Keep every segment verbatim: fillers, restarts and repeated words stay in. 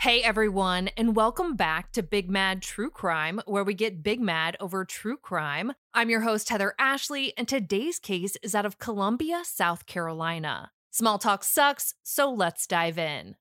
Hey everyone, and welcome back to Big Mad True Crime, where we get big mad over true crime. I'm your host, Heather Ashley, and today's case is out of Columbia, South Carolina. Small talk sucks, so let's dive in.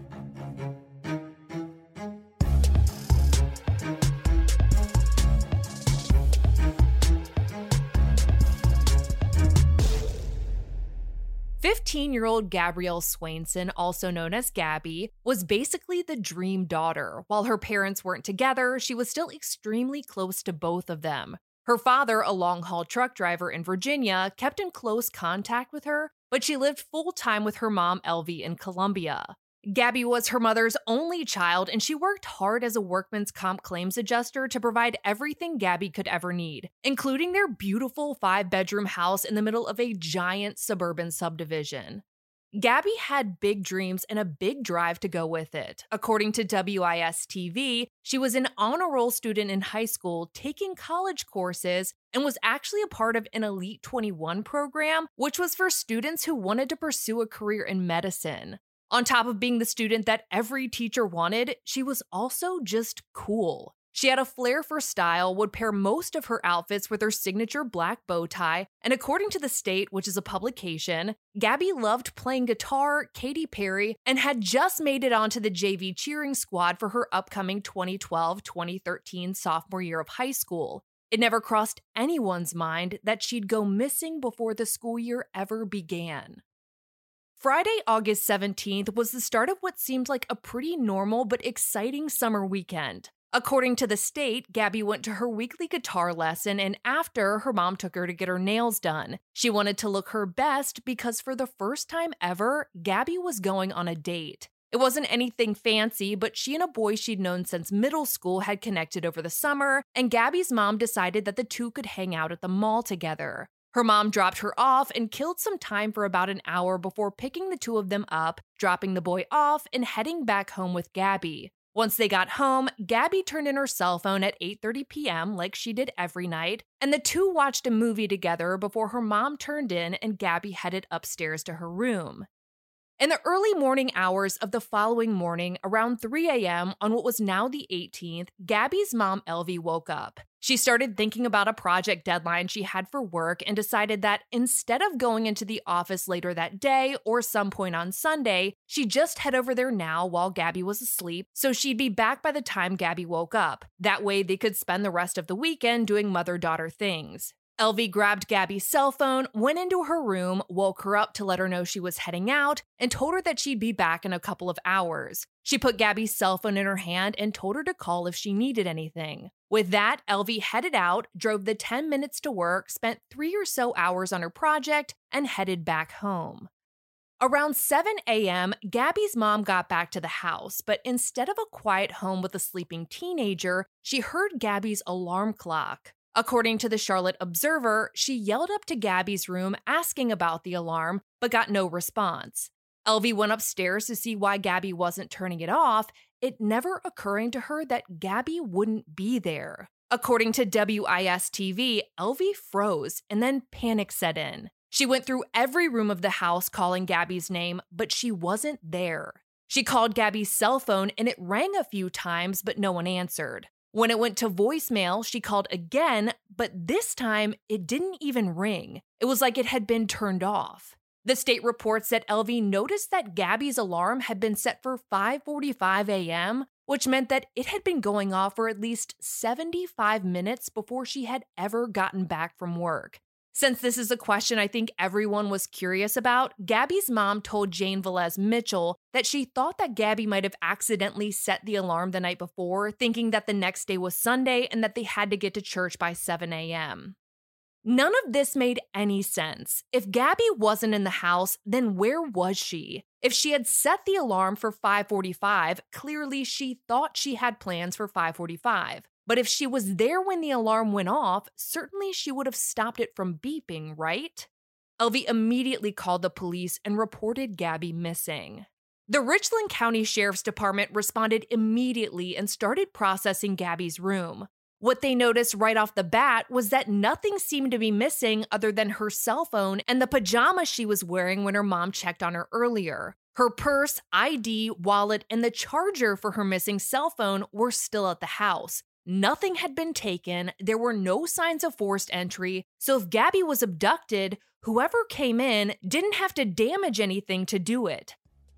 fifteen-year-old Gabrielle Swainson, also known as Gabby, was basically the dream daughter. While her parents weren't together, she was still extremely close to both of them. Her father, a long-haul truck driver in Virginia, kept in close contact with her, but she lived full-time with her mom, Elvie, in Columbia. Gabby was her mother's only child, and she worked hard as a workman's comp claims adjuster to provide everything Gabby could ever need, including their beautiful five-bedroom house in the middle of a giant suburban subdivision. Gabby had big dreams and a big drive to go with it. According to W I S T V, she was an honor roll student in high school taking college courses and was actually a part of an Elite twenty-one program, which was for students who wanted to pursue a career in medicine. On top of being the student that every teacher wanted, she was also just cool. She had a flair for style, would pair most of her outfits with her signature black bow tie, and according to The State, which is a publication, Gabby loved playing guitar, Katy Perry, and had just made it onto the J V cheering squad for her upcoming twenty twelve twenty thirteen sophomore year of high school. It never crossed anyone's mind that she'd go missing before the school year ever began. Friday, August seventeenth was the start of what seemed like a pretty normal but exciting summer weekend. According to The State, Gabby went to her weekly guitar lesson, and after, her mom took her to get her nails done. She wanted to look her best because for the first time ever, Gabby was going on a date. It wasn't anything fancy, but she and a boy she'd known since middle school had connected over the summer, and Gabby's mom decided that the two could hang out at the mall together. Her mom dropped her off and killed some time for about an hour before picking the two of them up, dropping the boy off, and heading back home with Gabby. Once they got home, Gabby turned in her cell phone at eight thirty p.m. like she did every night, and the two watched a movie together before her mom turned in and Gabby headed upstairs to her room. In the early morning hours of the following morning, around three a.m. on what was now the eighteenth, Gabby's mom, Elvie, woke up. She started thinking about a project deadline she had for work and decided that instead of going into the office later that day or some point on Sunday, she'd just head over there now while Gabby was asleep, so she'd be back by the time Gabby woke up. That way they could spend the rest of the weekend doing mother-daughter things. Elvie grabbed Gabby's cell phone, went into her room, woke her up to let her know she was heading out, and told her that she'd be back in a couple of hours. She put Gabby's cell phone in her hand and told her to call if she needed anything. With that, Elvie headed out, drove the ten minutes to work, spent three or so hours on her project, and headed back home. Around seven a.m., Gabby's mom got back to the house, but instead of a quiet home with a sleeping teenager, she heard Gabby's alarm clock. According to the Charlotte Observer, she yelled up to Gabby's room asking about the alarm, but got no response. Elvie went upstairs to see why Gabby wasn't turning it off, it never occurring to her that Gabby wouldn't be there. According to W I S T V, Elvie froze and then panic set in. She went through every room of the house calling Gabby's name, but she wasn't there. She called Gabby's cell phone and it rang a few times, but no one answered. When it went to voicemail, she called again, but this time it didn't even ring. It was like it had been turned off. The State reports that Elvie noticed that Gabby's alarm had been set for five forty-five a.m., which meant that it had been going off for at least seventy-five minutes before she had ever gotten back from work. Since this is a question I think everyone was curious about, Gabby's mom told Jane Velez Mitchell that she thought that Gabby might have accidentally set the alarm the night before, thinking that the next day was Sunday and that they had to get to church by seven a.m. None of this made any sense. If Gabby wasn't in the house, then where was she? If she had set the alarm for five forty-five, clearly she thought she had plans for five forty-five. But if she was there when the alarm went off, certainly she would have stopped it from beeping, right? Elvie immediately called the police and reported Gabby missing. The Richland County Sheriff's Department responded immediately and started processing Gabby's room. What they noticed right off the bat was that nothing seemed to be missing other than her cell phone and the pajamas she was wearing when her mom checked on her earlier. Her Her purse, I D, wallet, and the charger for her missing cell phone were still at the house. Nothing had been taken, there were no signs of forced entry, so if Gabby was abducted, whoever came in didn't have to damage anything to do it.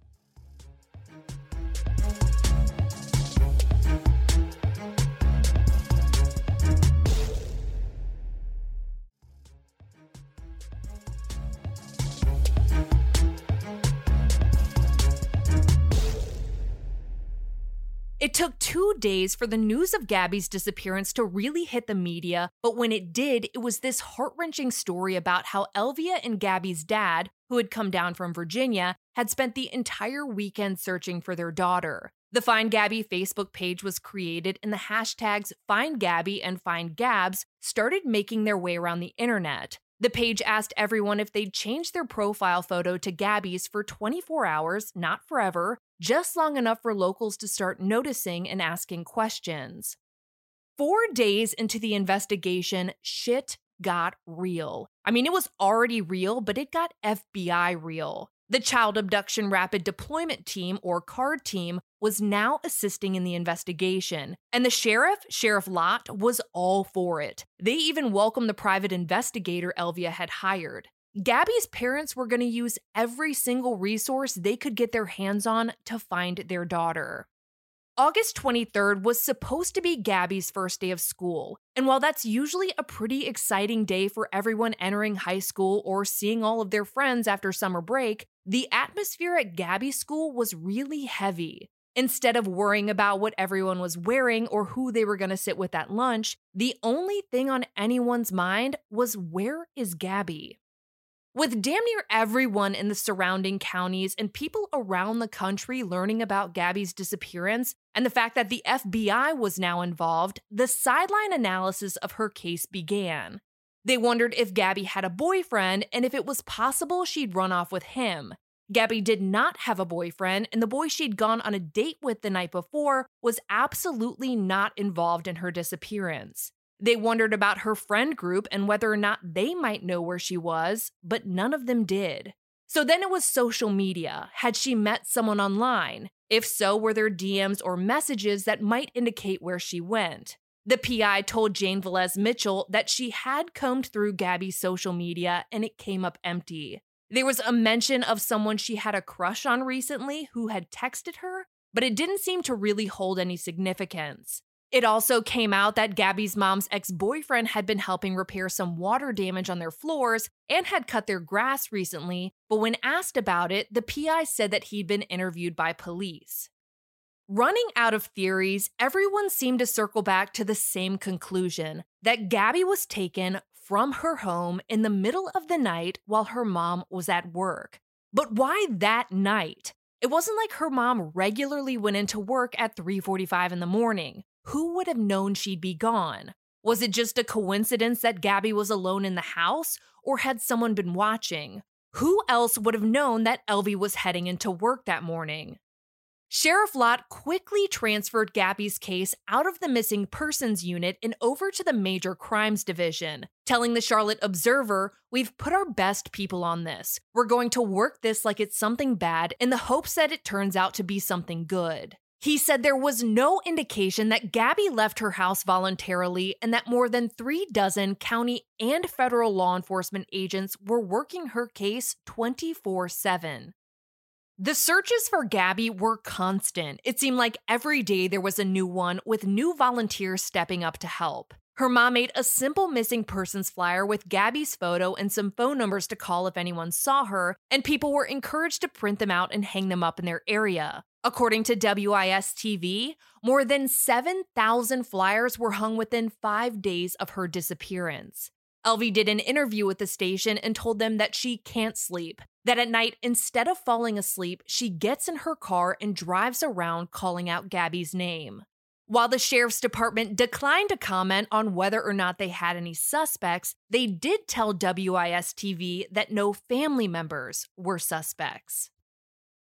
It took two days for the news of Gabby's disappearance to really hit the media, but when it did, it was this heart-wrenching story about how Elvia and Gabby's dad, who had come down from Virginia, had spent the entire weekend searching for their daughter. The Find Gabby Facebook page was created, and the hashtags Find Gabby and Find Gabs started making their way around the internet. The page asked everyone if they'd change their profile photo to Gabby's for twenty-four hours, not forever, just long enough for locals to start noticing and asking questions. Four days into the investigation, shit got real. I mean, it was already real, but it got F B I real. The Child Abduction Rapid Deployment Team, or CARD team, was now assisting in the investigation, and the sheriff, Sheriff Lott, was all for it. They even welcomed the private investigator Elvia had hired. Gabby's parents were going to use every single resource they could get their hands on to find their daughter. August twenty-third was supposed to be Gabby's first day of school, and while that's usually a pretty exciting day for everyone entering high school or seeing all of their friends after summer break, the atmosphere at Gabby's school was really heavy. Instead of worrying about what everyone was wearing or who they were going to sit with at lunch, the only thing on anyone's mind was, where is Gabby? With damn near everyone in the surrounding counties and people around the country learning about Gabby's disappearance and the fact that the F B I was now involved, the sideline analysis of her case began. They wondered if Gabby had a boyfriend and if it was possible she'd run off with him. Gabby did not have a boyfriend, and the boy she'd gone on a date with the night before was absolutely not involved in her disappearance. They wondered about her friend group and whether or not they might know where she was, but none of them did. So then it was social media. Had she met someone online? If so, were there D Ms or messages that might indicate where she went? The P I told Jane Velez Mitchell that she had combed through Gabby's social media and it came up empty. There was a mention of someone she had a crush on recently who had texted her, but it didn't seem to really hold any significance. It also came out that Gabby's mom's ex-boyfriend had been helping repair some water damage on their floors and had cut their grass recently, but when asked about it, the P I said that he'd been interviewed by police. Running out of theories, everyone seemed to circle back to the same conclusion, that Gabby was taken from her home in the middle of the night while her mom was at work. But why that night? It wasn't like her mom regularly went into work at three forty-five in the morning. Who would have known she'd be gone? Was it just a coincidence that Gabby was alone in the house, or had someone been watching? Who else would have known that Elvie was heading into work that morning? Sheriff Lott quickly transferred Gabby's case out of the missing persons unit and over to the major crimes division, telling the Charlotte Observer, "We've put our best people on this. We're going to work this like it's something bad in the hopes that it turns out to be something good." He said there was no indication that Gabby left her house voluntarily and that more than three dozen county and federal law enforcement agents were working her case twenty-four seven. The searches for Gabby were constant. It seemed like every day there was a new one, with new volunteers stepping up to help. Her mom made a simple missing persons flyer with Gabby's photo and some phone numbers to call if anyone saw her, and people were encouraged to print them out and hang them up in their area. According to W I S T V, more than seven thousand flyers were hung within five days of her disappearance. Elvie did an interview with the station and told them that she can't sleep, that at night, instead of falling asleep, she gets in her car and drives around calling out Gabby's name. While the sheriff's department declined to comment on whether or not they had any suspects, they did tell W I S T V that no family members were suspects.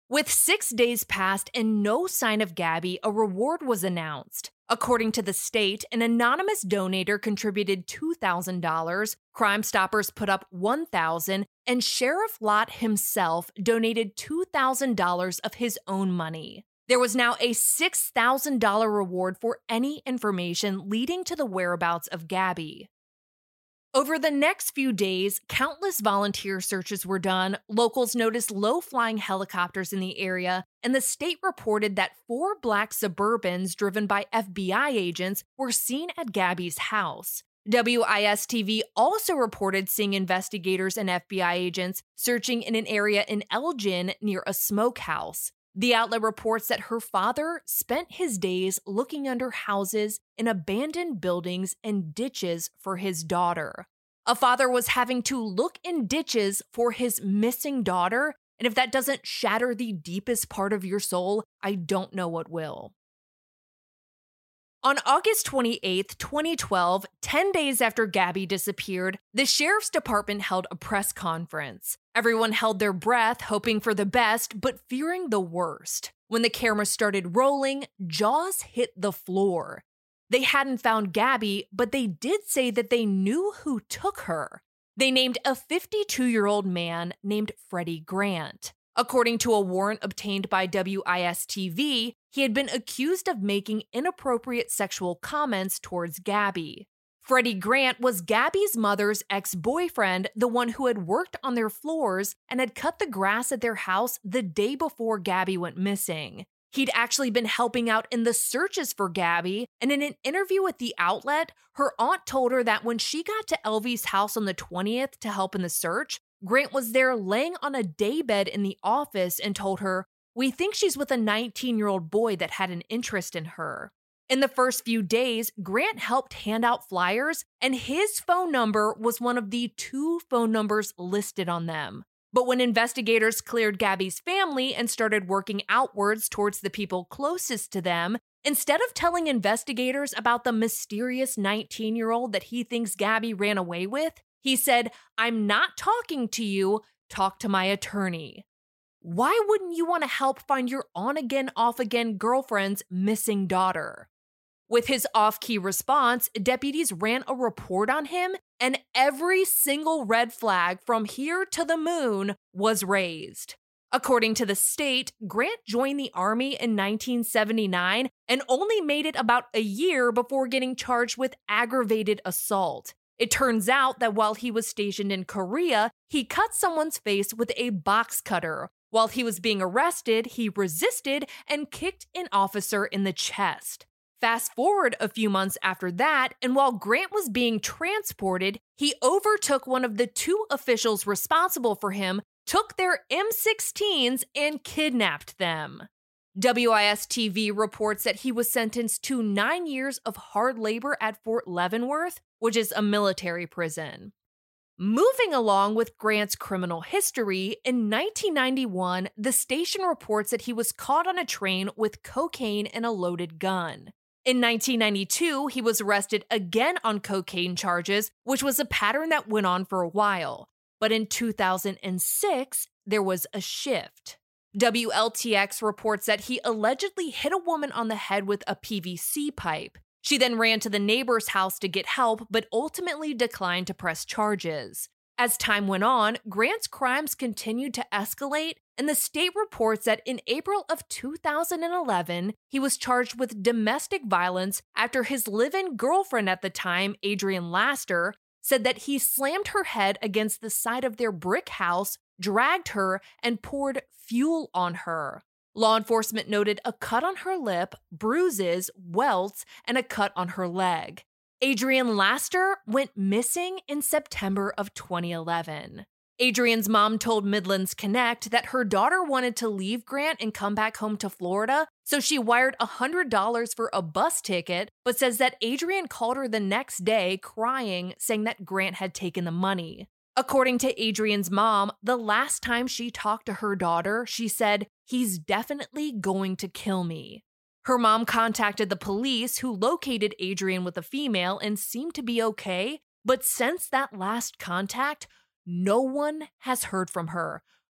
With six days past and no sign of Gabby, a reward was announced. According to the state, an anonymous donator contributed two thousand dollars, Crime Stoppers put up one thousand dollars, and Sheriff Lott himself donated two thousand dollars of his own money. There was now a six thousand dollars reward for any information leading to the whereabouts of Gabby. Over the next few days, countless volunteer searches were done, locals noticed low-flying helicopters in the area, and the state reported that four black Suburbans driven by F B I agents were seen at Gabby's house. W I S T V also reported seeing investigators and F B I agents searching in an area in Elgin near a smokehouse. The outlet reports that her father spent his days looking under houses in abandoned buildings and ditches for his daughter. A father was having to look in ditches for his missing daughter, and if that doesn't shatter the deepest part of your soul, I don't know what will. On August twenty-eighth, twenty twelve, ten days after Gabby disappeared, the sheriff's department held a press conference. Everyone held their breath, hoping for the best, but fearing the worst. When the camera started rolling, jaws hit the floor. They hadn't found Gabby, but they did say that they knew who took her. They named a fifty-two-year-old man named Freddie Grant. According to a warrant obtained by W I S T V, he had been accused of making inappropriate sexual comments towards Gabby. Freddie Grant was Gabby's mother's ex-boyfriend, the one who had worked on their floors and had cut the grass at their house the day before Gabby went missing. He'd actually been helping out in the searches for Gabby, and in an interview with the outlet, her aunt told her that when she got to Elvie's house on the twentieth to help in the search, Grant was there laying on a daybed in the office and told her, "We think she's with a nineteen-year-old boy that had an interest in her." In the first few days, Grant helped hand out flyers, and his phone number was one of the two phone numbers listed on them. But when investigators cleared Gabby's family and started working outwards towards the people closest to them, instead of telling investigators about the mysterious nineteen-year-old that he thinks Gabby ran away with, he said, "I'm not talking to you, talk to my attorney." Why wouldn't you want to help find your on-again, off-again girlfriend's missing daughter? With his off-key response, deputies ran a report on him, and every single red flag from here to the moon was raised. According to the state, Grant joined the Army in nineteen seventy-nine and only made it about a year before getting charged with aggravated assault. It turns out that while he was stationed in Korea, he cut someone's face with a box cutter. While he was being arrested, he resisted and kicked an officer in the chest. Fast forward a few months after that, and while Grant was being transported, he overtook one of the two officials responsible for him, took their M sixteens, and kidnapped them. W I S T V reports that he was sentenced to nine years of hard labor at Fort Leavenworth, which is a military prison. Moving along with Grant's criminal history, in nineteen ninety-one, the station reports that he was caught on a train with cocaine and a loaded gun. In nineteen ninety-two, he was arrested again on cocaine charges, which was a pattern that went on for a while. But in two thousand six, there was a shift. W L T X reports that he allegedly hit a woman on the head with a P V C pipe. She then ran to the neighbor's house to get help, but ultimately declined to press charges. As time went on, Grant's crimes continued to escalate, and the state reports that in April of two thousand eleven, he was charged with domestic violence after his live-in girlfriend at the time, Adrienne Laster, said that he slammed her head against the side of their brick house, dragged her, and poured fuel on her. Law enforcement noted a cut on her lip, bruises, welts, and a cut on her leg. Adrienne Laster went missing in September of twenty eleven. Adrienne's mom told Midlands Connect that her daughter wanted to leave Grant and come back home to Florida, so she wired one hundred dollars for a bus ticket, but says that Adrienne called her the next day crying, saying that Grant had taken the money. According to Adrienne's mom, the last time she talked to her daughter, she said, "He's definitely going to kill me." Her mom contacted the police, who located Adrienne with a female and seemed to be okay, but since that last contact, no one has heard from her.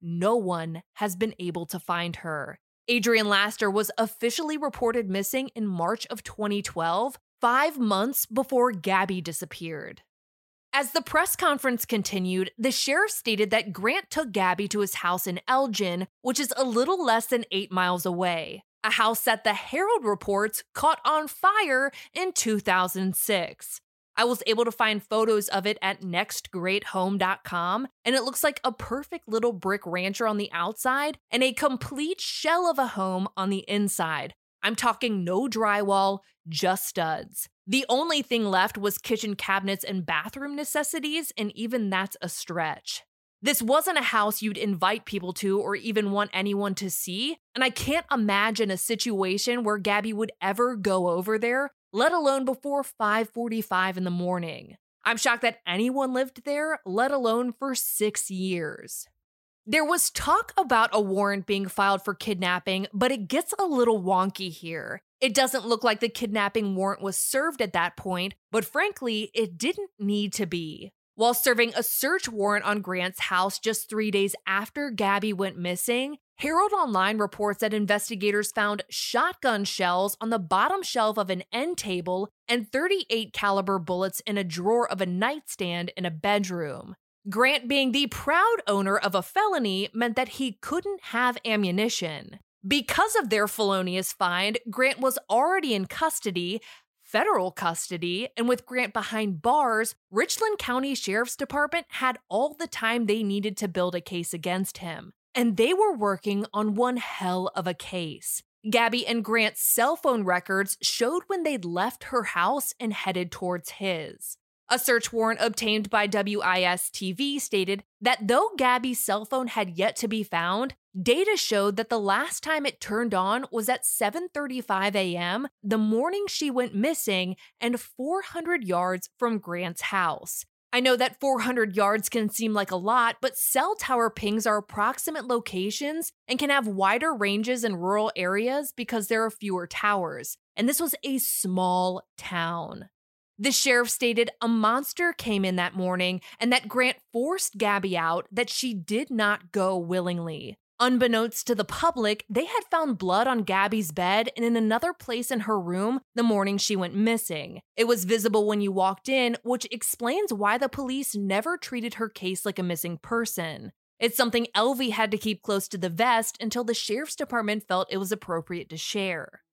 no one has been able to find her. Adrienne Laster was officially reported missing in March of twenty twelve, five months before Gabby disappeared. As the press conference continued, the sheriff stated that Grant took Gabby to his house in Elgin, which is a little less than eight miles away, a house that the Herald reports caught on fire in two thousand six. I was able to find photos of it at next great home dot com, and it looks like a perfect little brick rancher on the outside and a complete shell of a home on the inside. I'm talking no drywall, just studs. The only thing left was kitchen cabinets and bathroom necessities, and even that's a stretch. This wasn't a house you'd invite people to or even want anyone to see, and I can't imagine a situation where Gabby would ever go over there, let alone before five forty-five in the morning. I'm shocked that anyone lived there, let alone for six years. There was talk about a warrant being filed for kidnapping, but it gets a little wonky here. It doesn't look like the kidnapping warrant was served at that point, but frankly, it didn't need to be. While serving a search warrant on Grant's house just three days after Gabby went missing, Herald Online reports that investigators found shotgun shells on the bottom shelf of an end table and thirty-eight caliber bullets in a drawer of a nightstand in a bedroom. Grant being the proud owner of a felony meant that he couldn't have ammunition. Because of their felonious find, Grant was already in custody, federal custody, and with Grant behind bars, Richland County Sheriff's Department had all the time they needed to build a case against him. And they were working on one hell of a case. Gabby and Grant's cell phone records showed when they'd left her house and headed towards his. A search warrant obtained by W I S T V stated that though Gabby's cell phone had yet to be found, data showed that the last time it turned on was at seven thirty-five a.m. the morning she went missing and four hundred yards from Grant's house. I know that four hundred yards can seem like a lot, but cell tower pings are approximate locations and can have wider ranges in rural areas because there are fewer towers. And this was a small town. The sheriff stated a monster came in that morning and that Grant forced Gabby out, that she did not go willingly. Unbeknownst to the public, they had found blood on Gabby's bed and in another place in her room the morning she went missing. It was visible when you walked in, which explains why the police never treated her case like a missing person. It's something L V had to keep close to the vest until the sheriff's department felt it was appropriate to share.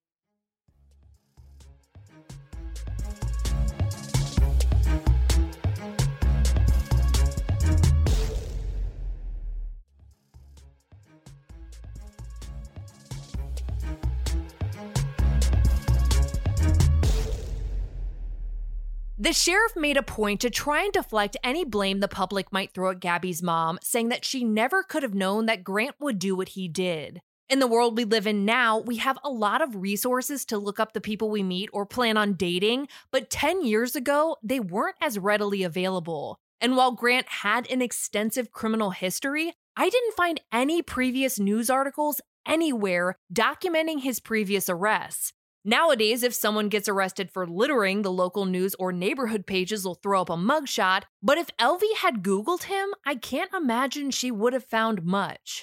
The sheriff made a point to try and deflect any blame the public might throw at Gabby's mom, saying that she never could have known that Grant would do what he did. In the world we live in now, we have a lot of resources to look up the people we meet or plan on dating, but ten years ago, they weren't as readily available. And while Grant had an extensive criminal history, I didn't find any previous news articles anywhere documenting his previous arrests. Nowadays, if someone gets arrested for littering, the local news or neighborhood pages will throw up a mugshot, but if L V had Googled him, I can't imagine she would have found much.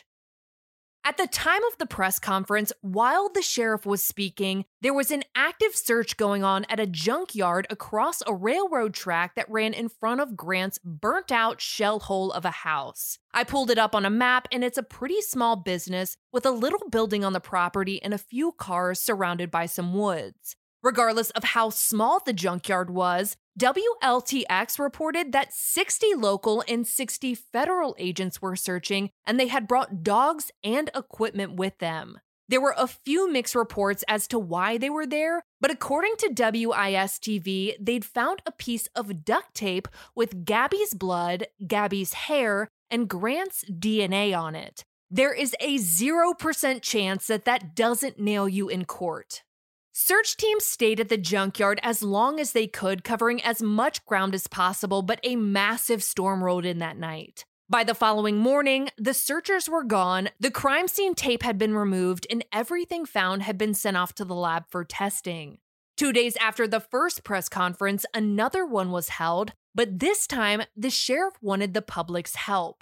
At the time of the press conference, while the sheriff was speaking, there was an active search going on at a junkyard across a railroad track that ran in front of Grant's burnt-out shell hole of a house. I pulled it up on a map, and it's a pretty small business with a little building on the property and a few cars surrounded by some woods. Regardless of how small the junkyard was, W L T X reported that sixty local and sixty federal agents were searching, and they had brought dogs and equipment with them. There were a few mixed reports as to why they were there, but according to W I S T V, they'd found a piece of duct tape with Gabby's blood, Gabby's hair, and Grant's D N A on it. There is a zero percent chance that that doesn't nail you in court. Search teams stayed at the junkyard as long as they could, covering as much ground as possible, but a massive storm rolled in that night. By the following morning, the searchers were gone, the crime scene tape had been removed, and everything found had been sent off to the lab for testing. Two days after the first press conference, another one was held, but this time, the sheriff wanted the public's help.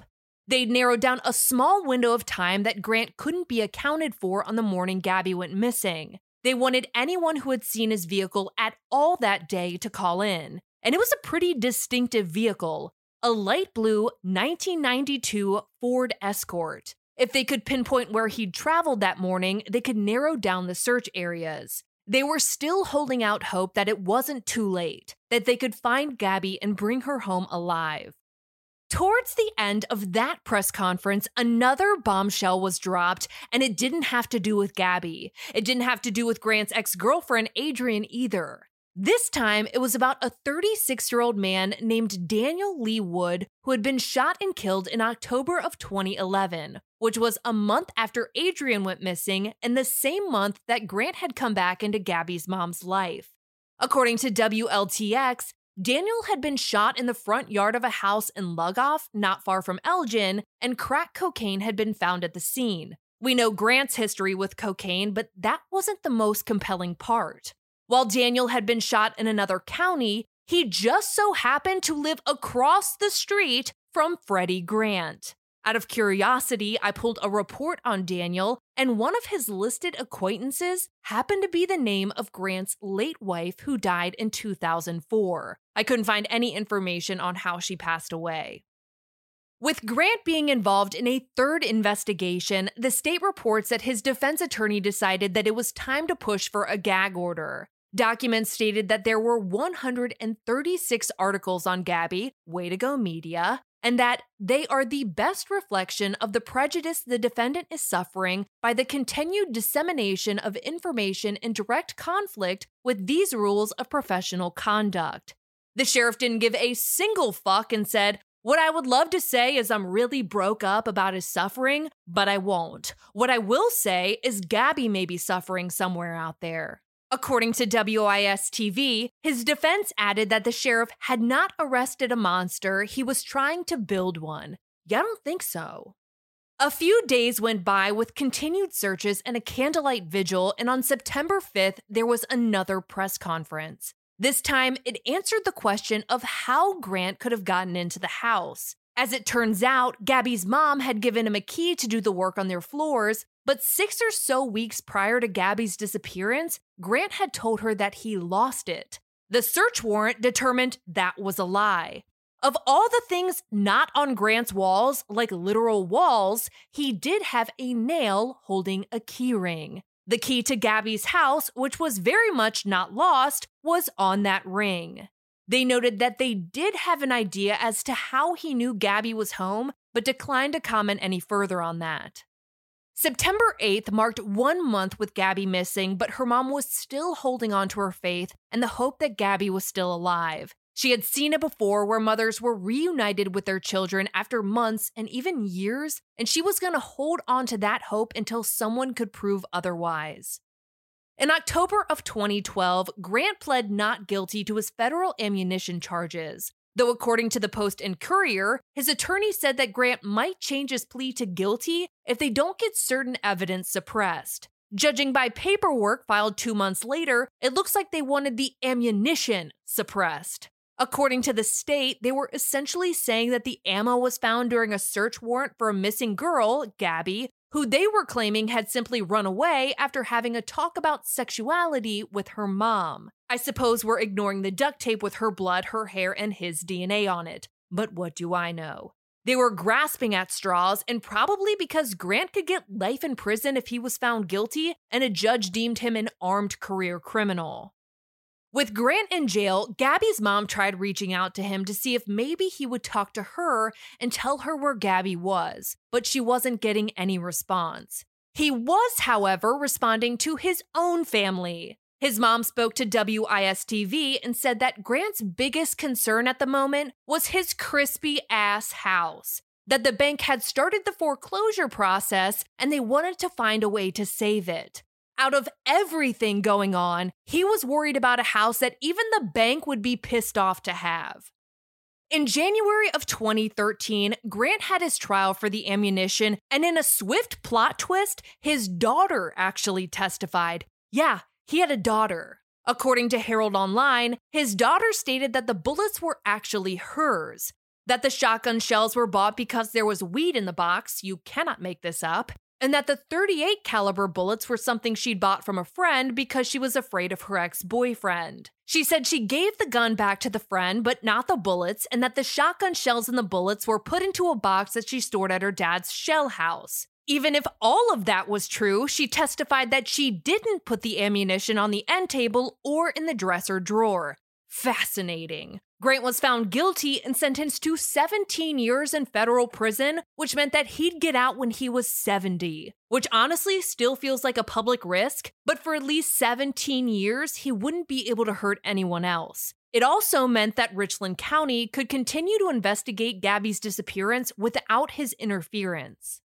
They'd narrowed down a small window of time that Grant couldn't be accounted for on the morning Gabby went missing. They wanted anyone who had seen his vehicle at all that day to call in. And it was a pretty distinctive vehicle, a light blue nineteen ninety-two Ford Escort. If they could pinpoint where he'd traveled that morning, they could narrow down the search areas. They were still holding out hope that it wasn't too late, that they could find Gabby and bring her home alive. Towards the end of that press conference, another bombshell was dropped, and it didn't have to do with Gabby. It didn't have to do with Grant's ex-girlfriend, Adrian, either. This time, it was about a thirty-six-year-old man named Daniel Lee Wood who had been shot and killed in October of twenty eleven, which was a month after Adrian went missing and the same month that Grant had come back into Gabby's mom's life. According to W L T X, Daniel had been shot in the front yard of a house in Lugoff, not far from Elgin, and crack cocaine had been found at the scene. We know Grant's history with cocaine, but that wasn't the most compelling part. While Daniel had been shot in another county, he just so happened to live across the street from Freddie Grant. Out of curiosity, I pulled a report on Daniel, and one of his listed acquaintances happened to be the name of Grant's late wife who died in two thousand four. I couldn't find any information on how she passed away. With Grant being involved in a third investigation, the state reports that his defense attorney decided that it was time to push for a gag order. Documents stated that there were one hundred thirty-six articles on Gabby, way to go media, and that they are the best reflection of the prejudice the defendant is suffering by the continued dissemination of information in direct conflict with these rules of professional conduct. The sheriff didn't give a single fuck and said, "What I would love to say is I'm really broke up about his suffering, but I won't. What I will say is Gabby may be suffering somewhere out there." According to W I S T V, his defense added that the sheriff had not arrested a monster, he was trying to build one. Yeah, I don't think so. A few days went by with continued searches and a candlelight vigil, and on September fifth, there was another press conference. This time, it answered the question of how Grant could have gotten into the house. As it turns out, Gabby's mom had given him a key to do the work on their floors, but six or so weeks prior to Gabby's disappearance, Grant had told her that he lost it. The search warrant determined that was a lie. Of all the things not on Grant's walls, like literal walls, he did have a nail holding a key ring. The key to Gabby's house, which was very much not lost, was on that ring. They noted that they did have an idea as to how he knew Gabby was home, but declined to comment any further on that. September eighth marked one month with Gabby missing, but her mom was still holding on to her faith and the hope that Gabby was still alive. She had seen it before where mothers were reunited with their children after months and even years, and she was going to hold on to that hope until someone could prove otherwise. In October of twenty twelve, Grant pled not guilty to his federal ammunition charges. Though according to the Post and Courier, his attorney said that Grant might change his plea to guilty if they don't get certain evidence suppressed. Judging by paperwork filed two months later, it looks like they wanted the ammunition suppressed. According to the state, they were essentially saying that the ammo was found during a search warrant for a missing girl, Gabby, who they were claiming had simply run away after having a talk about sexuality with her mom. I suppose we're ignoring the duct tape with her blood, her hair, and his D N A on it. But what do I know? They were grasping at straws, and probably because Grant could get life in prison if he was found guilty, and a judge deemed him an armed career criminal. With Grant in jail, Gabby's mom tried reaching out to him to see if maybe he would talk to her and tell her where Gabby was, but she wasn't getting any response. He was, however, responding to his own family. His mom spoke to W I S T V and said that Grant's biggest concern at the moment was his crispy-ass house, that the bank had started the foreclosure process and they wanted to find a way to save it. Out of everything going on, he was worried about a house that even the bank would be pissed off to have. In January of twenty thirteen, Grant had his trial for the ammunition, and in a swift plot twist, his daughter actually testified. Yeah, he had a daughter. According to Herald Online, his daughter stated that the bullets were actually hers. that the shotgun shells were bought because there was weed in the box, you cannot make this up, and that the thirty-eight caliber bullets were something she'd bought from a friend because she was afraid of her ex-boyfriend. She said she gave the gun back to the friend, but not the bullets, and that the shotgun shells and the bullets were put into a box that she stored at her dad's shell house. Even if all of that was true, she testified that she didn't put the ammunition on the end table or in the dresser drawer. Fascinating. Grant was found guilty and sentenced to seventeen years in federal prison, which meant that he'd get out when he was seventy, which honestly still feels like a public risk, but for at least seventeen years, he wouldn't be able to hurt anyone else. It also meant that Richland County could continue to investigate Gabby's disappearance without his interference.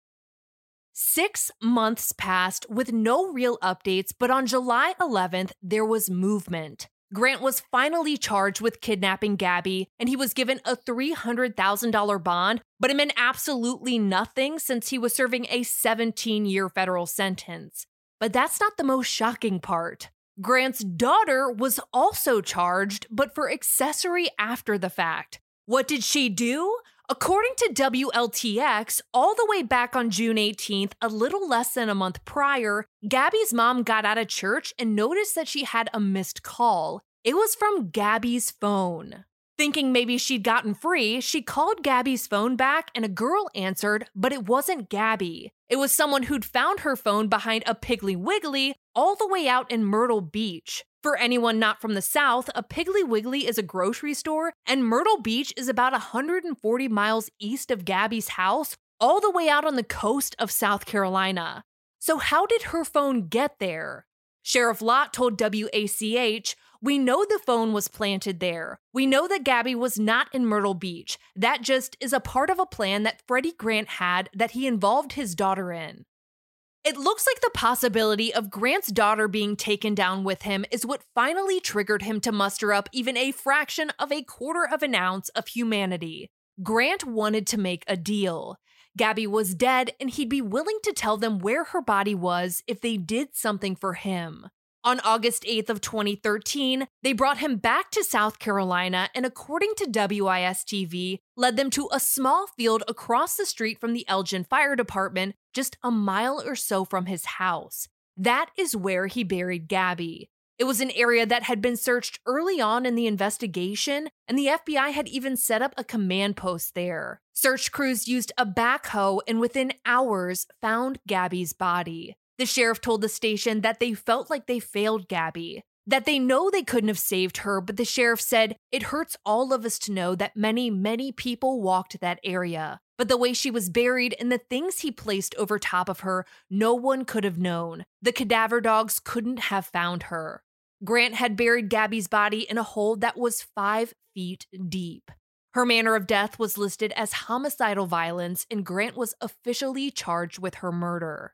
Six months passed with no real updates, but on July eleventh, there was movement. Grant was finally charged with kidnapping Gabby, and he was given a three hundred thousand dollars bond, but it meant absolutely nothing since he was serving a seventeen-year federal sentence. But that's not the most shocking part. Grant's daughter was also charged, but for accessory after the fact. What did she do? According to W L T X, all the way back on June eighteenth, a little less than a month prior, Gabby's mom got out of church and noticed that she had a missed call. It was from Gabby's phone. Thinking maybe she'd gotten free, she called Gabby's phone back and a girl answered, but it wasn't Gabby. It was someone who'd found her phone behind a Piggly Wiggly all the way out in Myrtle Beach. For anyone not from the South, a Piggly Wiggly is a grocery store, and Myrtle Beach is about one hundred forty miles east of Gabby's house, all the way out on the coast of South Carolina. So how did her phone get there? Sheriff Lott told W A C H, "We know the phone was planted there. We know that Gabby was not in Myrtle Beach. That just is a part of a plan that Freddie Grant had that he involved his daughter in." It looks like the possibility of Grant's daughter being taken down with him is what finally triggered him to muster up even a fraction of a quarter of an ounce of humanity. Grant wanted to make a deal. Gabby was dead, and he'd be willing to tell them where her body was if they did something for him. On August eighth of twenty thirteen, they brought him back to South Carolina and, according to W I S T V, led them to a small field across the street from the Elgin Fire Department, just a mile or so from his house. That is where he buried Gabby. It was an area that had been searched early on in the investigation, and the F B I had even set up a command post there. Search crews used a backhoe and within hours found Gabby's body. The sheriff told the station that they felt like they failed Gabby, that they know they couldn't have saved her, but the sheriff said, "It hurts all of us to know that many, many people walked that area. But the way she was buried and the things he placed over top of her, no one could have known. The cadaver dogs couldn't have found her." Grant had buried Gabby's body in a hole that was five feet deep. Her manner of death was listed as homicidal violence, and Grant was officially charged with her murder.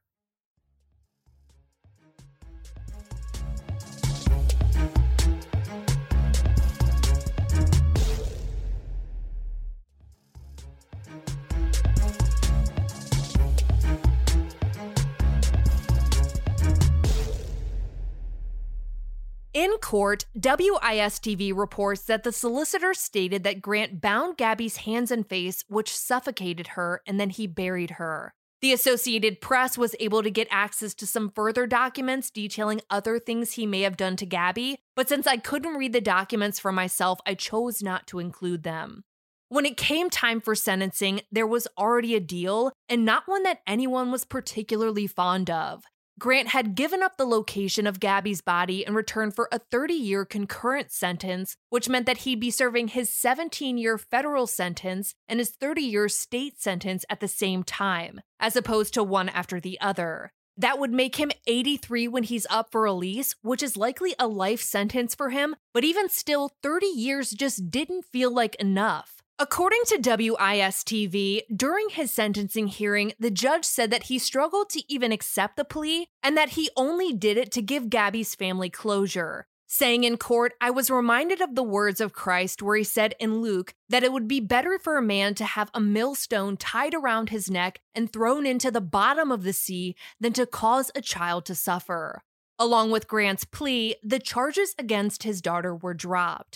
In court, W I S T V reports that the solicitor stated that Grant bound Gabby's hands and face, which suffocated her, and then he buried her. The Associated Press was able to get access to some further documents detailing other things he may have done to Gabby, but since I couldn't read the documents for myself, I chose not to include them. When it came time for sentencing, there was already a deal, and not one that anyone was particularly fond of. Grant had given up the location of Gabby's body in return for a thirty-year concurrent sentence, which meant that he'd be serving his seventeen-year federal sentence and his thirty-year state sentence at the same time, as opposed to one after the other. That would make him eighty-three when he's up for release, which is likely a life sentence for him, but even still, thirty years just didn't feel like enough. According to W I S T V, during his sentencing hearing, the judge said that he struggled to even accept the plea and that he only did it to give Gabby's family closure. Saying in court, "I was reminded of the words of Christ where he said in Luke that it would be better for a man to have a millstone tied around his neck and thrown into the bottom of the sea than to cause a child to suffer." Along with Grant's plea, the charges against his daughter were dropped.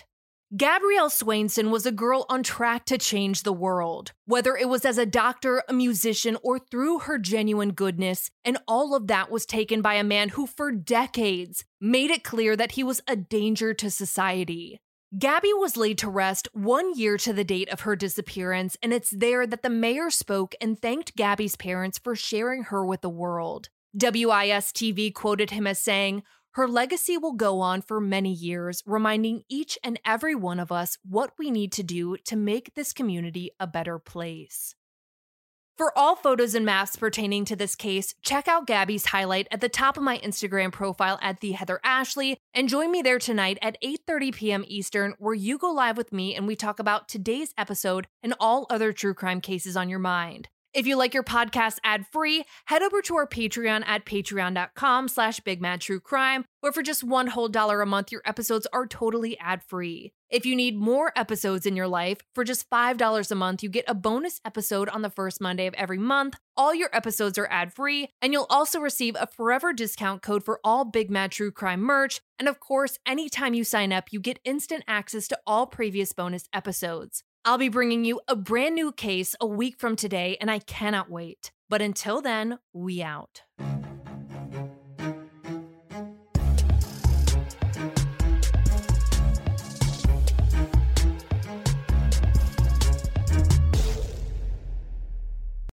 Gabrielle Swainson was a girl on track to change the world, whether it was as a doctor, a musician, or through her genuine goodness, and all of that was taken by a man who for decades made it clear that he was a danger to society. Gabby was laid to rest one year to the date of her disappearance, and it's there that the mayor spoke and thanked Gabby's parents for sharing her with the world. W I S T V quoted him as saying, "Her legacy will go on for many years, reminding each and every one of us what we need to do to make this community a better place." For all photos and maps pertaining to this case, check out Gabby's highlight at the top of my Instagram profile at the Heather Ashley, and join me there tonight at eight thirty p.m. Eastern, where you go live with me and we talk about today's episode and all other true crime cases on your mind. If you like your podcast ad-free, head over to our Patreon at patreon.com slash bigmadtruecrime, where for just one whole dollar a month, your episodes are totally ad-free. If you need more episodes in your life, for just five dollars a month, you get a bonus episode on the first Monday of every month. All your episodes are ad-free, and you'll also receive a forever discount code for all Big Mad True Crime merch. And of course, anytime you sign up, you get instant access to all previous bonus episodes. I'll be bringing you a brand new case a week from today, and I cannot wait. But until then, we out.